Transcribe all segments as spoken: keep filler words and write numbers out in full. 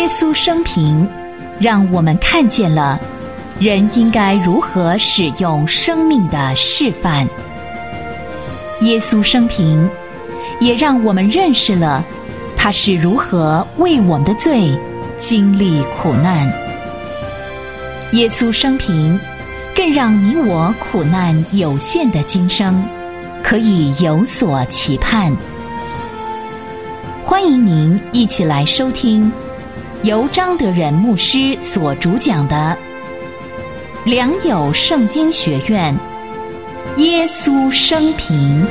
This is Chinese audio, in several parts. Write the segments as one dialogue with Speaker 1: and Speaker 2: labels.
Speaker 1: 耶稣生平让我们看见了人应该如何使用生命的示范。耶稣生平也让我们认识了他是如何为我们的罪经历苦难。耶稣生平更让你我苦难有限的今生可以有所期盼。欢迎您一起来收听由张德仁牧师所主讲的良友圣经学院耶稣生平。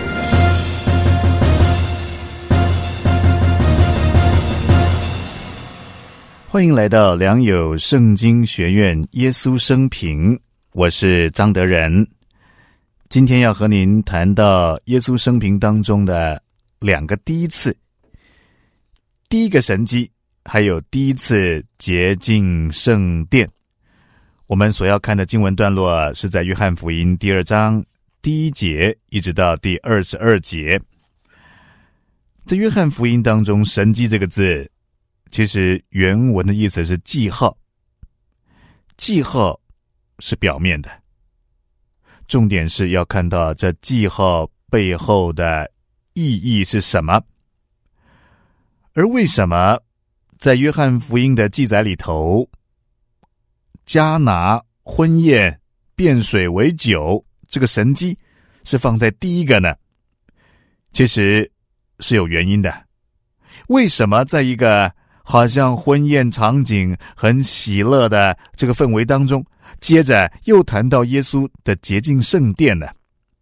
Speaker 2: 欢迎来到良友圣经学院耶稣生平，我是张德仁。今天要和您谈到耶稣生平当中的两个第一次，第一个神迹，还有第一次洁净圣殿。我们所要看的经文段落是在约翰福音第二章第一节一直到第二十二节。在约翰福音当中，神迹这个字其实原文的意思是记号，记号是表面的，重点是要看到这记号背后的意义是什么。而为什么在约翰福音的记载里头，迦拿婚宴变水为酒这个神迹是放在第一个呢？其实是有原因的。为什么在一个好像婚宴场景很喜乐的这个氛围当中，接着又谈到耶稣的洁净圣殿呢？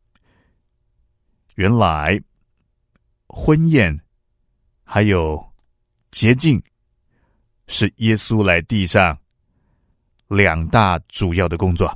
Speaker 2: 原来婚宴还有洁净是耶稣来地上两大主要的工作。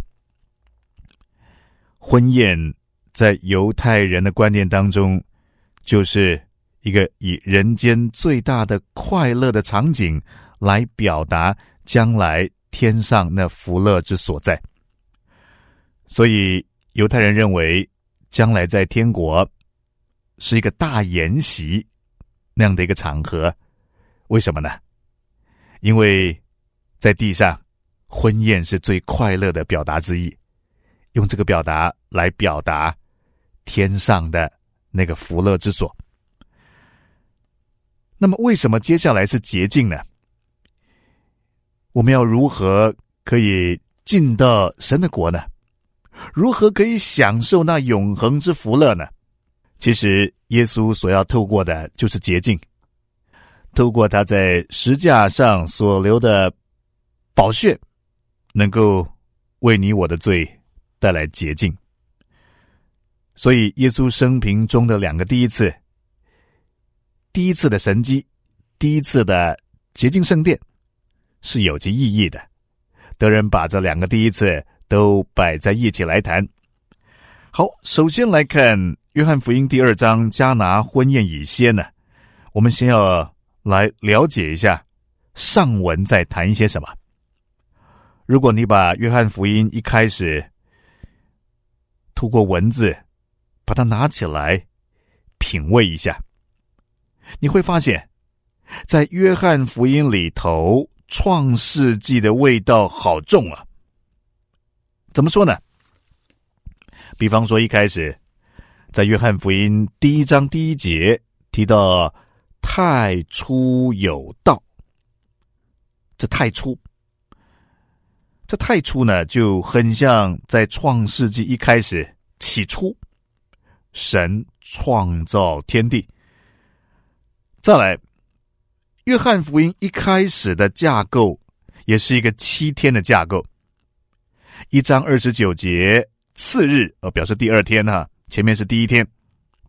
Speaker 2: 婚宴在犹太人的观念当中，就是一个以人间最大的快乐的场景来表达将来天上那福乐之所在。所以犹太人认为将来在天国是一个大筵席那样的一个场合。为什么呢？因为在地上婚宴是最快乐的表达之一，用这个表达来表达天上的那个福乐之所。那么为什么接下来是洁净呢？我们要如何可以进到神的国呢？如何可以享受那永恒之福乐呢？其实耶稣所要透过的就是洁净，透过他在十架上所流的宝血，能够为你我的罪带来洁净。所以耶稣生平中的两个第一次，第一次的神迹，第一次的洁净圣殿是有其意义的。德仁把这两个第一次都摆在一起来谈。好，首先来看约翰福音第二章迦拿婚宴以先呢，我们先要来了解一下上文在谈一些什么。如果你把约翰福音一开始透过文字把它拿起来品味一下，你会发现在约翰福音里头，创世纪的味道好重啊。怎么说呢？比方说一开始在约翰福音第一章第一节提到太初有道，这太初这太初呢，就很像在创世纪一开始起初神创造天地。再来，约翰福音一开始的架构也是一个七天的架构。一章二十九节次日，呃，表示第二天哈，前面是第一天。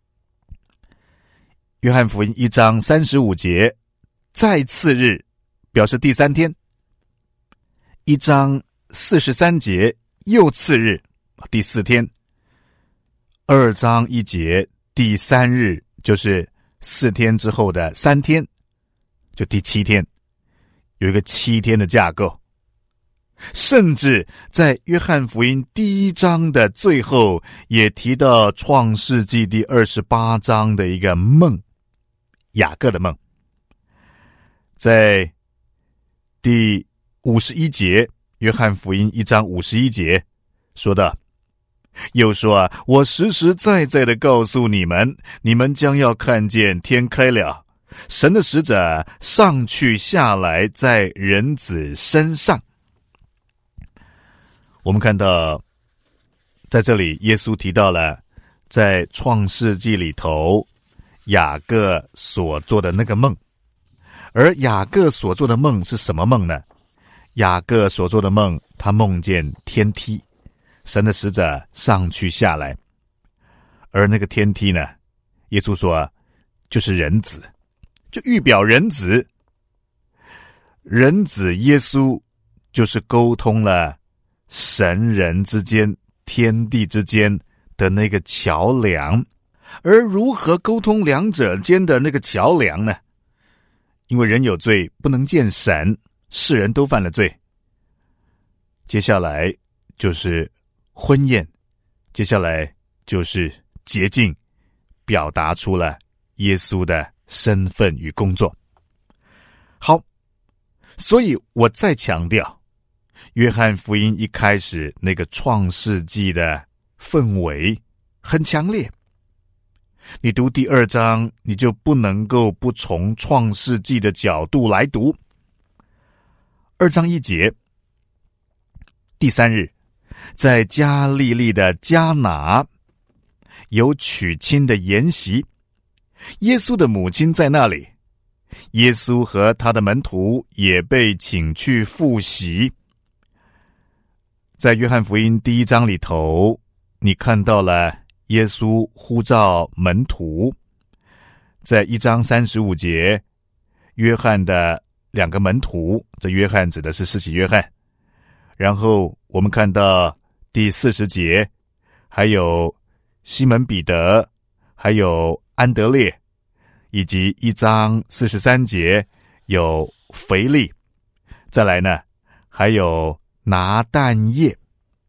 Speaker 2: 约翰福音一章三十五节再次日，表示第三天。一章四十三节又次日，第四天。二章一节第三日，就是四天之后的三天，就第七天，有一个七天的架构。甚至在约翰福音第一章的最后也提到创世纪第二十八章的一个梦，雅各的梦。在第五十一节，约翰福音一章五十一节说道，又说啊，我实实在在的告诉你们，你们将要看见天开了，神的使者上去下来在人子身上。我们看到在这里耶稣提到了在创世纪里头雅各所做的那个梦，而雅各所做的梦是什么梦呢？雅各所做的梦，他梦见天梯，神的使者上去下来，而那个天梯呢，耶稣说就是人子，就预表人子。人子耶稣就是沟通了神人之间、天地之间的那个桥梁。而如何沟通两者间的那个桥梁呢？因为人有罪，不能见神，世人都犯了罪。接下来就是婚宴，接下来就是洁净，表达出了耶稣的身份与工作。好，所以我再强调，约翰福音一开始那个创世纪的氛围很强烈。你读第二章，你就不能够不从创世纪的角度来读。二章一节，第三日，在加利利的迦拿有娶亲的筵席，耶稣的母亲在那里，耶稣和他的门徒也被请去赴席。在约翰福音第一章里头，你看到了耶稣呼召门徒。在一章三十五节，约翰的两个门徒，这约翰指的是施洗约翰。然后我们看到第四十节，还有西门彼得，还有安德烈，以及一章四十三节有腓利，再来呢还有拿但业。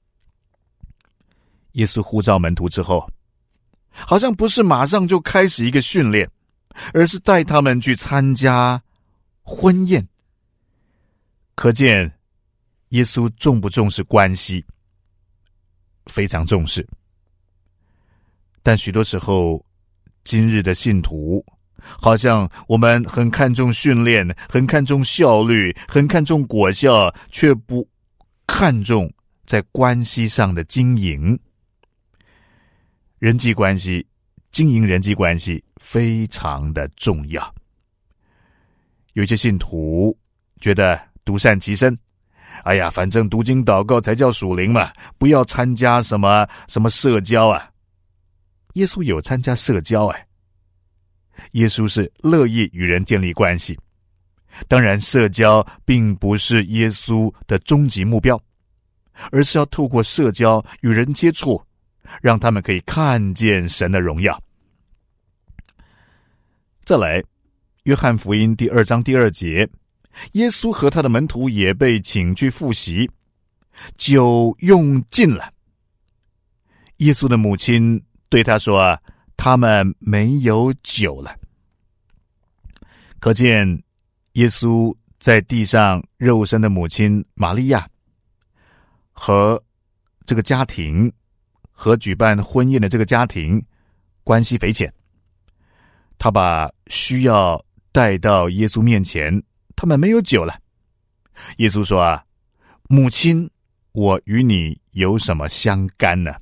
Speaker 2: 耶稣呼召门徒之后，好像不是马上就开始一个训练，而是带他们去参加婚宴。可见耶稣重不重视关系？非常重视。但许多时候，今日的信徒好像我们很看重训练，很看重效率，很看重果效，却不看重在关系上的经营。人际关系，经营人际关系非常的重要。有一些信徒觉得独善其身，哎呀，反正读经祷告才叫属灵嘛，不要参加什么什么社交啊。耶稣有参加社交哎，耶稣是乐意与人建立关系。当然，社交并不是耶稣的终极目标，而是要透过社交与人接触，让他们可以看见神的荣耀。再来，约翰福音第二章第二节，耶稣和他的门徒也被请去赴席，酒用尽了。耶稣的母亲对他说啊，他们没有酒了。可见耶稣在地上肉身的母亲玛利亚和这个家庭，和举办婚宴的这个家庭关系匪浅。他把需要带到耶稣面前，他们没有酒了。耶稣说啊，母亲，我与你有什么相干呢？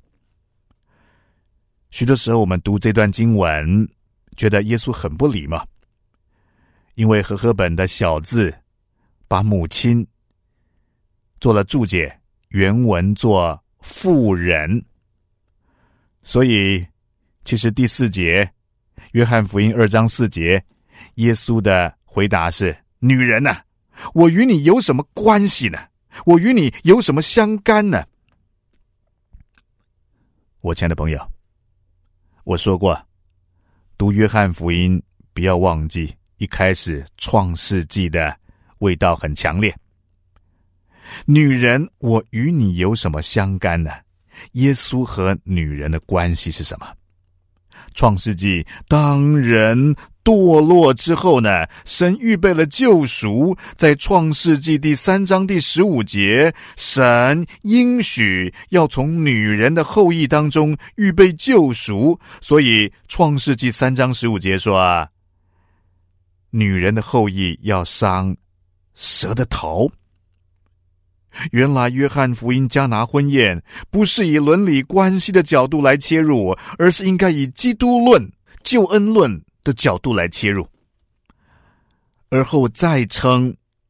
Speaker 2: 许多时候我们读这段经文，觉得耶稣很不礼貌，因为和合本的小字把母亲做了注解，原文做妇人。所以其实第四节，约翰福音二章四节，耶稣的回答是，女人啊，我与你有什么关系呢？我与你有什么相干呢？我亲爱的朋友，我说过，读约翰福音不要忘记一开始创世纪的味道很强烈。女人，我与你有什么相干呢？耶稣和女人的关系是什么？创世纪，当人堕落之后呢，神预备了救赎。在创世纪第三章第十五节，神应许要从女人的后裔当中预备救赎。所以创世纪三章十五节说啊，女人的后裔要伤蛇的头。原来约翰福音迦拿婚宴不是以伦理关系的角度来切入，而是应该以基督论、救恩论的角度来切入。而后再称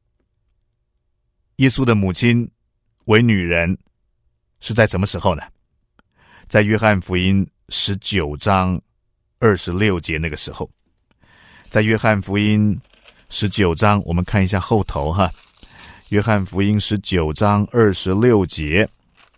Speaker 2: 耶稣的母亲为女人，是在什么时候呢？在约翰福音十九章二十六节那个时候。在约翰福音十九章，我们看一下后头哈。约翰福音十九章二十六节，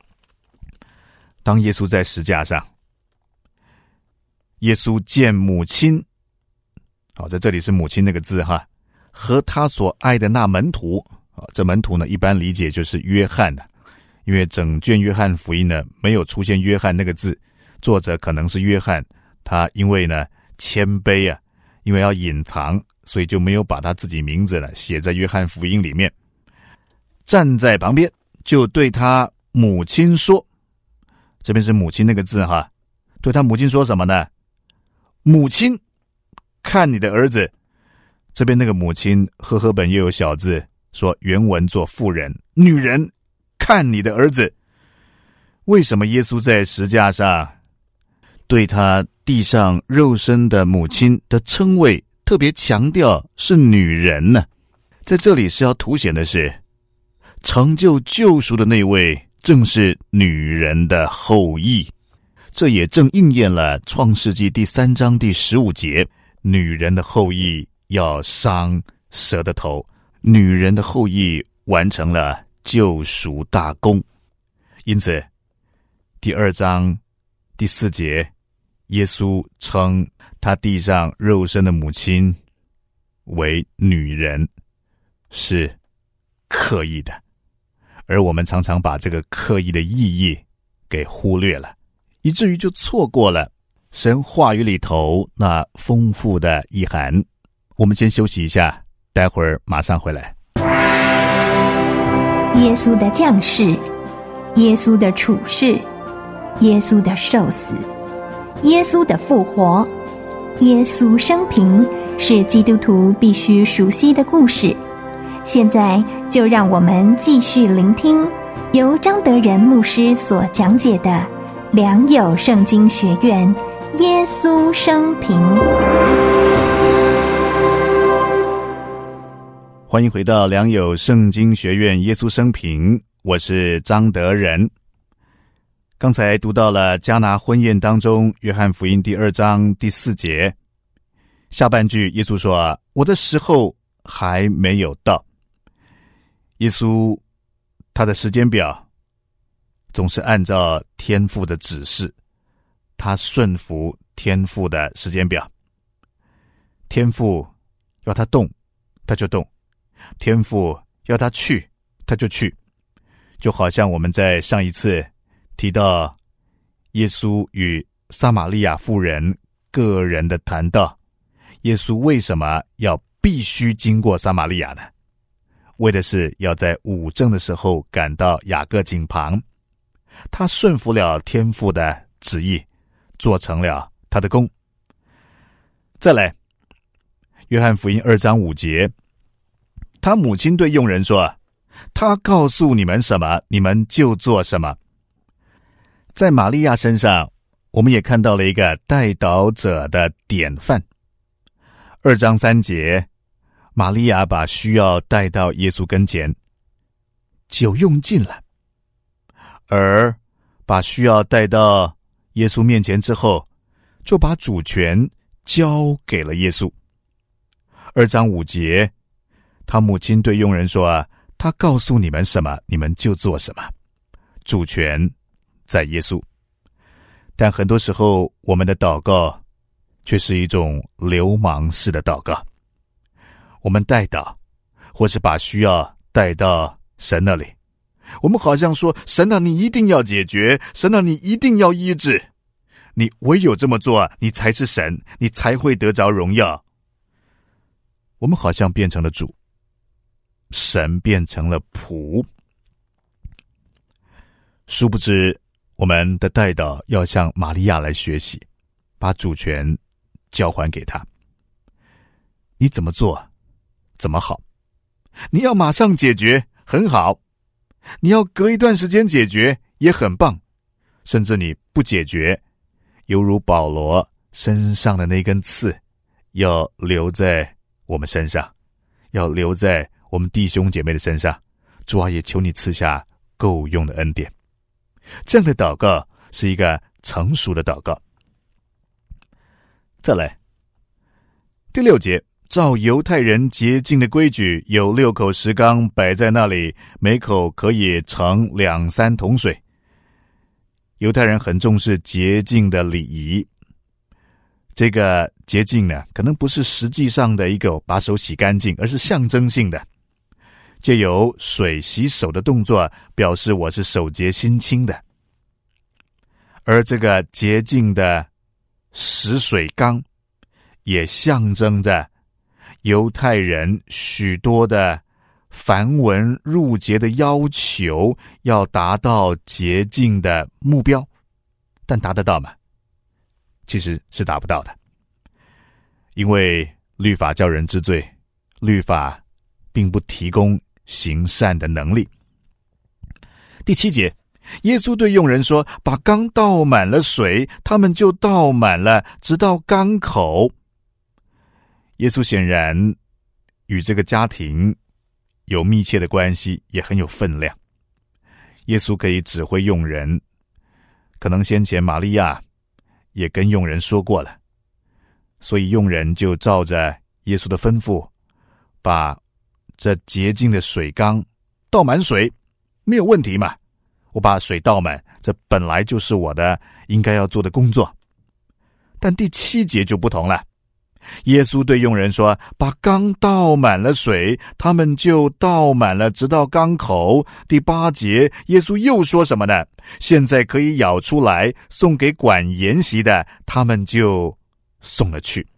Speaker 2: 当耶稣在十架上，耶稣见母亲，好，在这里是母亲那个字哈，和他所爱的那门徒，这门徒呢一般理解就是约翰的，因为整卷约翰福音呢没有出现约翰那个字，作者可能是约翰，他因为呢谦卑啊，因为要隐藏，所以就没有把他自己名字呢写在约翰福音里面。站在旁边就对他母亲说，这边是母亲那个字哈，对他母亲说什么呢？母亲，看你的儿子。这边那个母亲和合本又有小字，说原文做妇人，女人，看你的儿子。为什么耶稣在十架上对他地上肉身的母亲的称谓特别强调是女人呢？在这里是要凸显的是，成就救赎的那位正是女人的后裔。这也正应验了创世纪第三章第十五节，女人的后裔要伤蛇的头。女人的后裔完成了救赎大功。因此第二章第四节，耶稣称他地上肉身的母亲为女人，是刻意的，而我们常常把这个刻意的意义给忽略了，以至于就错过了神话语里头那丰富的意涵。我们先休息一下，待会儿马上回来。
Speaker 3: 耶稣的降世，耶稣的处世，耶稣的受死，耶稣的复活，耶稣生平，是基督徒必须熟悉的故事。现在就让我们继续聆听由张德仁牧师所讲解的良友圣经学院耶稣生平。
Speaker 2: 欢迎回到良友圣经学院耶稣生平，我是张德仁。刚才读到了迦拿婚宴当中约翰福音第二章第四节，下半句耶稣说，我的时候还没有到。耶稣他的时间表总是按照天父的指示，他顺服天父的时间表。天父要他动他就动，天父要他去他就去。就好像我们在上一次提到耶稣与撒玛利亚妇人个人的谈到，耶稣为什么要必须经过撒玛利亚呢？为的是要在午正的时候赶到雅各井旁，他顺服了天父的旨意，做成了他的功。再来，约翰福音二章五节，他母亲对佣人说，他告诉你们什么，你们就做什么。在玛利亚身上，我们也看到了一个代祷者的典范。二章三节，玛利亚把需要带到耶稣跟前，酒用尽了，而把需要带到耶稣面前之后，就把主权交给了耶稣。二章五节，他母亲对佣人说啊，他告诉你们什么，你们就做什么。主权在耶稣。但很多时候我们的祷告却是一种流氓式的祷告，我们代祷或是把需要带到神那里，我们好像说，神啊，你一定要解决，神啊，你一定要医治，你唯有这么做，你才是神，你才会得着荣耀。 我们好像变成了主，神变成了仆。殊不知，我们的代祷要向玛利亚来学习，把主权交还给他。你怎么做，怎么好。你要马上解决，很好。你要隔一段时间解决，也很棒。甚至你不解决，犹如保罗身上的那根刺，要留在我们身上，要留在我们弟兄姐妹的身上。主啊，也求你赐下够用的恩典。这样的祷告是一个成熟的祷告。再来，第六节，照犹太人洁净的规矩，有六口石缸摆在那里，每口可以盛两三桶水。犹太人很重视洁净的礼仪，这个洁净呢，可能不是实际上的一个把手洗干净，而是象征性的，借由水洗手的动作，表示我是手洁心清的。而这个洁净的石水缸，也象征着犹太人许多的繁文缛节的要求，要达到洁净的目标，但达得到吗？其实是达不到的，因为律法叫人知罪，律法并不提供行善的能力。第七节，耶稣对佣人说，把缸倒满了水，他们就倒满了，直到缸口。耶稣显然与这个家庭有密切的关系，也很有分量。耶稣可以指挥佣人，可能先前玛利亚也跟佣人说过了，所以佣人就照着耶稣的吩咐，把这洁净的水缸倒满水，没有问题嘛。我把水倒满，这本来就是我的应该要做的工作。但第七节就不同了，耶稣对佣人说，把缸倒满了水，他们就倒满了，直到缸口。第八节，耶稣又说什么呢？现在可以舀出来，送给管筵席的，他们就送了去。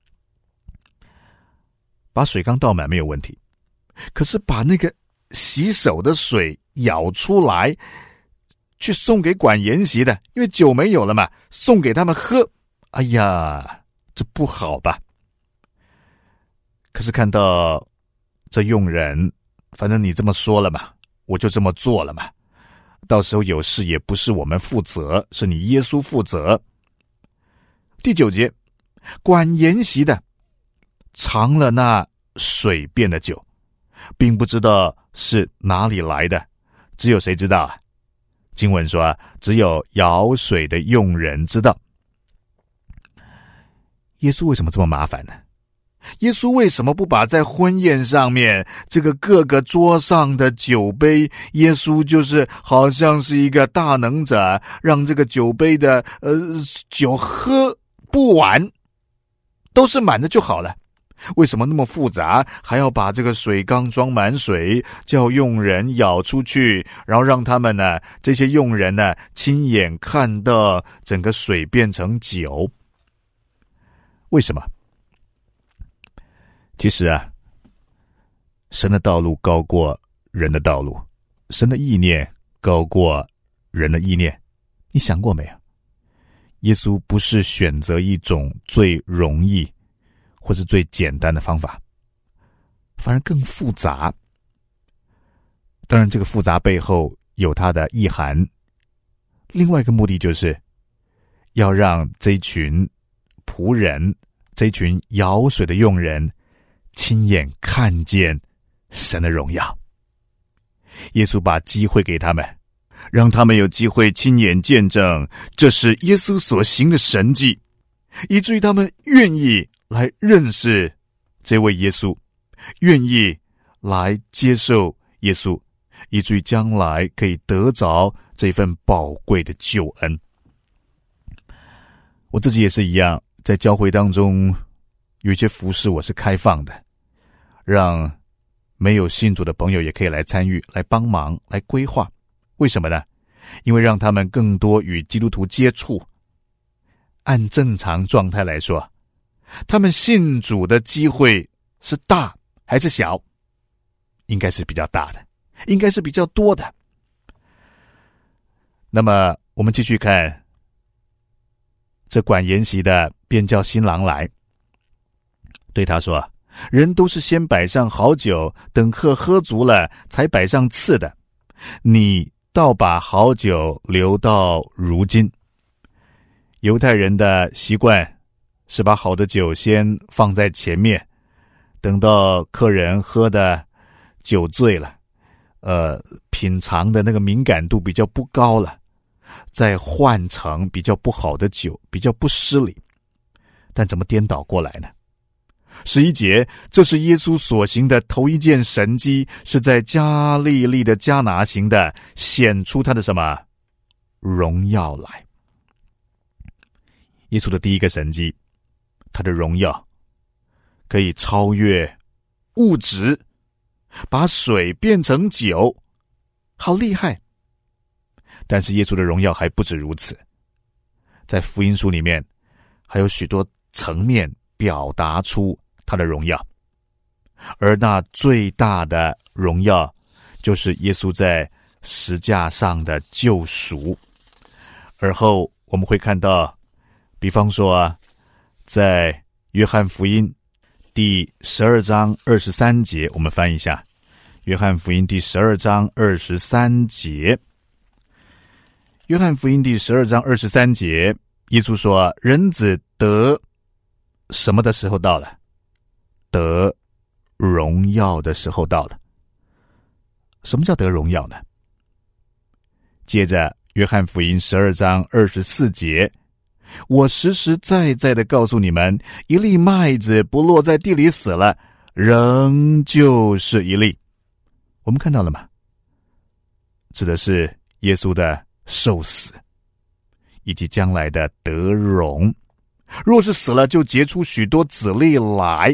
Speaker 2: 把水缸倒满没有问题，可是把那个洗手的水舀出来，去送给管筵席的，因为酒没有了嘛，送给他们喝。哎呀，这不好吧？可是看到这佣人，反正你这么说了嘛，我就这么做了嘛。到时候有事也不是我们负责，是你耶稣负责。第九节，管筵席的尝了那水变的酒，并不知道是哪里来的，只有谁知道啊？经文说，只有舀水的佣人知道。耶稣为什么这么麻烦呢？耶稣为什么不把在婚宴上面这个各个桌上的酒杯，耶稣就是好像是一个大能者，让这个酒杯的呃酒喝不完，都是满的就好了？为什么那么复杂，还要把这个水缸装满水，叫佣人舀出去，然后让他们呢，这些佣人呢，亲眼看到整个水变成酒？为什么？其实啊，神的道路高过人的道路，神的意念高过人的意念。你想过没有？耶稣不是选择一种最容易或是最简单的方法，反而更复杂。当然这个复杂背后有它的意涵，另外一个目的就是要让这一群仆人，这一群舀水的佣人亲眼看见神的荣耀。耶稣把机会给他们，让他们有机会亲眼见证这是耶稣所行的神迹，以至于他们愿意来认识这位耶稣，愿意来接受耶稣，以至于将来可以得着这份宝贵的救恩。我自己也是一样，在教会当中有一些服事我是开放的，让没有信主的朋友也可以来参与，来帮忙，来规划。为什么呢？因为让他们更多与基督徒接触。按正常状态来说，他们信主的机会是大还是小？应该是比较大的，应该是比较多的。那么我们继续看，这管筵席的便叫新郎来，对他说，人都是先摆上好酒，等客喝足了才摆上次的，你倒把好酒留到如今。犹太人的习惯是把好的酒先放在前面，等到客人喝的酒醉了，呃，品尝的那个敏感度比较不高了，再换成比较不好的酒，比较不失礼。但怎么颠倒过来呢？十一节，这是耶稣所行的头一件神迹，是在加利利的迦拿行的，显出他的什么荣耀来。耶稣的第一个神迹，他的荣耀可以超越物质，把水变成酒，好厉害。但是耶稣的荣耀还不止如此，在福音书里面还有许多层面表达出他的荣耀，而那最大的荣耀就是耶稣在十架上的救赎。而后我们会看到，比方说啊，在约翰福音第十二章二十三节，我们翻一下约翰福音第十二章二十三节。约翰福音第十二章二十三节，耶稣说，人子得什么的时候到了？得荣耀的时候到了。什么叫得荣耀呢？接着约翰福音十二章二十四节，我实实在在的告诉你们，一粒麦子不落在地里死了，仍旧是一粒。我们看到了吗？指的是耶稣的受死，以及将来的得荣。若是死了，就结出许多子粒来。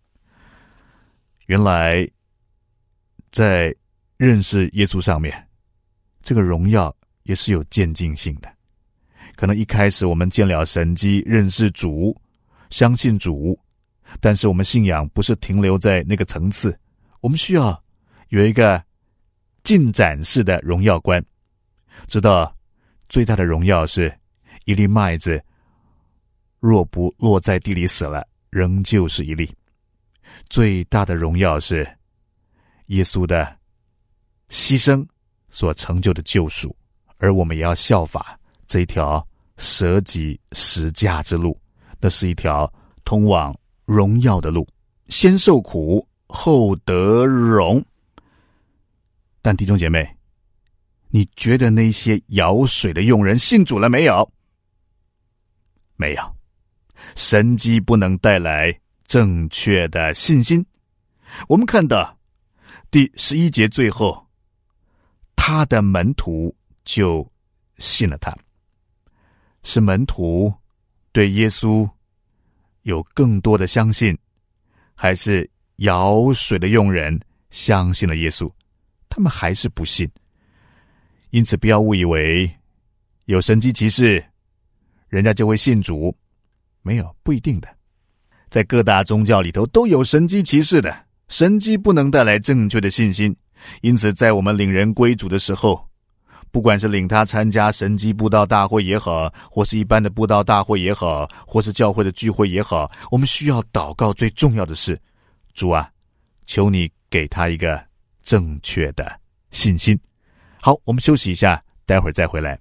Speaker 2: 原来在认识耶稣上面，这个荣耀也是有渐进性的。可能一开始我们见了神迹，认识主，相信主，但是我们信仰不是停留在那个层次，我们需要有一个进展式的荣耀观，知道最大的荣耀是一粒麦子若不落在地里死了，仍旧是一粒。最大的荣耀是耶稣的牺牲所成就的救赎，而我们也要效法这一条舍己十架之路，那是一条通往荣耀的路，先受苦后得荣。但弟兄姐妹，你觉得那些舀水的佣人信主了没有？没有。神迹不能带来正确的信心。我们看到第十一节最后，他的门徒就信了他。是门徒对耶稣有更多的相信，还是舀水的佣人相信了耶稣？他们还是不信。因此不要误以为有神迹奇事人家就会信主，没有，不一定的。在各大宗教里头都有神迹奇事的，神迹不能带来正确的信心。因此在我们领人归主的时候，不管是领他参加神迹布道大会也好，或是一般的布道大会也好，或是教会的聚会也好，我们需要祷告最重要的是，主啊，求你给他一个正确的信心。好，我们休息一下，待会儿再回来。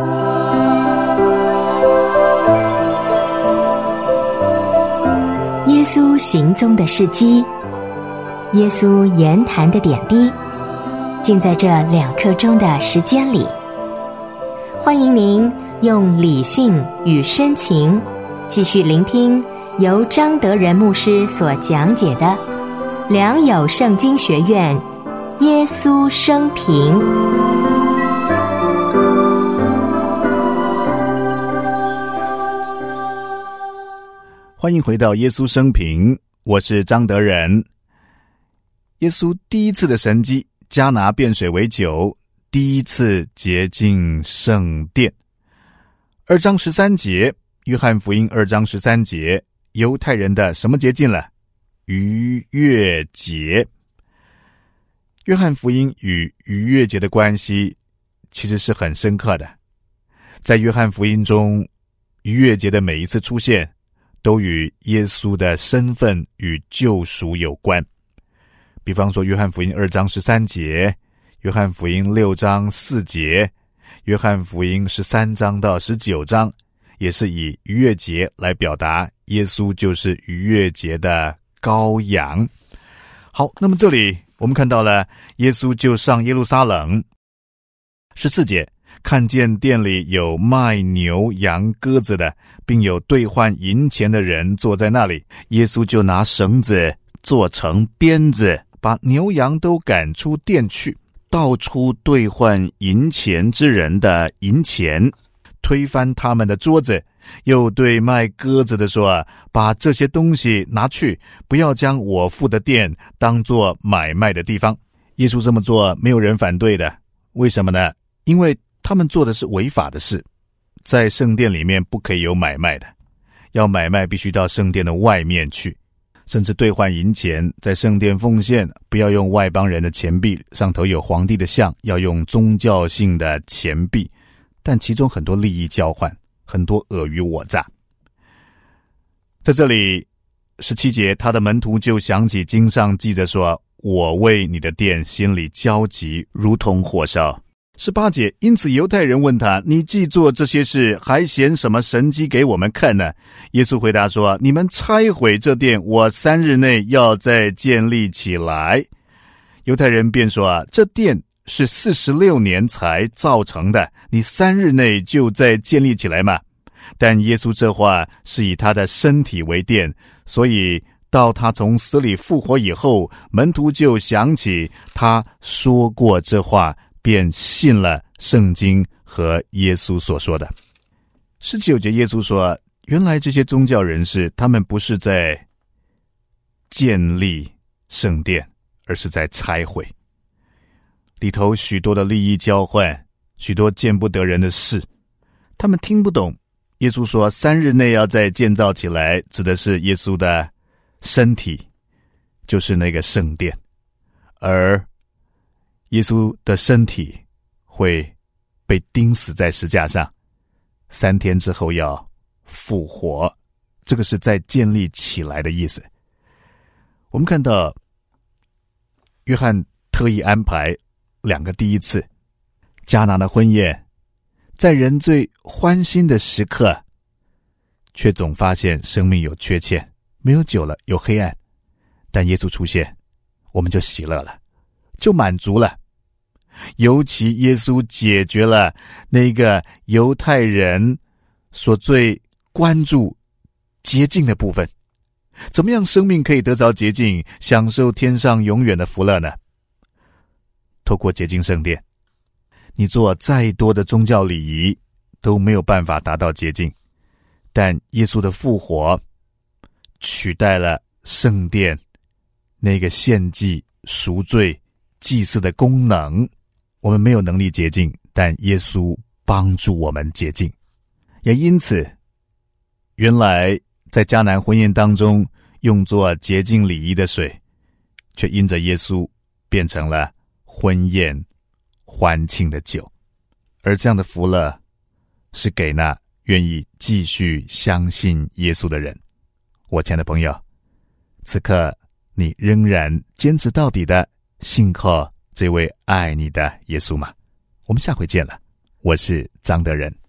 Speaker 3: 耶稣行踪的事迹，耶稣言谈的点滴，尽在这两刻钟的时间里。欢迎您用理性与深情继续聆听由张德仁牧师所讲解的良友圣经学院耶稣生平。
Speaker 2: 欢迎回到耶稣生平，我是张德仁。耶稣第一次的神迹，迦拿变水为酒，第一次洁净圣殿。二章十三节，约翰福音二章十三节，犹太人的什么洁净了？ 逾越节。约翰福音与逾越节的关系其实是很深刻的。在约翰福音中，逾越节的每一次出现都与耶稣的身份与救赎有关。比方说约翰福音二章十三节，约翰福音六章四节，约翰福音十三章到十九章，也是以逾越节来表达耶稣就是逾越节的羔羊。好，那么这里我们看到了耶稣就上耶路撒冷。十四节，看见店里有卖牛羊鸽子的，并有兑换银钱的人坐在那里，耶稣就拿绳子做成鞭子，把牛羊都赶出店去，倒出兑换银钱之人的银钱，推翻他们的桌子，又对卖鸽子的说啊，把这些东西拿去，不要将我父的店当作买卖的地方。耶稣这么做没有人反对的，为什么呢？因为他们做的是违法的事，在圣殿里面不可以有买卖的，要买卖必须到圣殿的外面去，甚至兑换银钱，在圣殿奉献不要用外邦人的钱币，上头有皇帝的像，要用宗教性的钱币，但其中很多利益交换，很多尔虞我诈。在这里十七节，他的门徒就想起经上记着说，我为你的殿心里焦急，如同火烧。十八节，因此犹太人问他，你既做这些事，还显什么神迹给我们看呢？耶稣回答说，你们拆毁这殿，我三日内要再建立起来。犹太人便说啊，这殿是四十六年才造成的，你三日内就再建立起来嘛？但耶稣这话是以他的身体为殿，所以到他从死里复活以后，门徒就想起他说过这话，便信了圣经和耶稣所说的。十九节，耶稣说，原来这些宗教人士，他们不是在建立圣殿，而是在拆毁。里头许多的利益交换，许多见不得人的事，他们听不懂。耶稣说三日内要再建造起来，指的是耶稣的身体，就是那个圣殿，而耶稣的身体会被钉死在十架上，三天之后要复活，这个是在建立起来的意思。我们看到约翰特意安排两个第一次，迦拿的婚宴，在人最欢欣的时刻，却总发现生命有缺陷，没有酒了，有黑暗，但耶稣出现，我们就喜乐了，就满足了。尤其耶稣解决了那个犹太人所最关注洁净的部分。怎么样生命可以得着洁净，享受天上永远的福乐呢？透过洁净圣殿，你做再多的宗教礼仪都没有办法达到洁净，但耶稣的复活取代了圣殿那个献祭赎罪祭祀的功能。我们没有能力洁净，但耶稣帮助我们洁净。也因此，原来在迦南婚宴当中用作洁净礼仪的水，却因着耶稣变成了婚宴欢庆的酒。而这样的福乐是给那愿意继续相信耶稣的人。我亲爱的朋友，此刻你仍然坚持到底的信靠这位爱你的耶稣吗？我们下回见了，我是张德仁。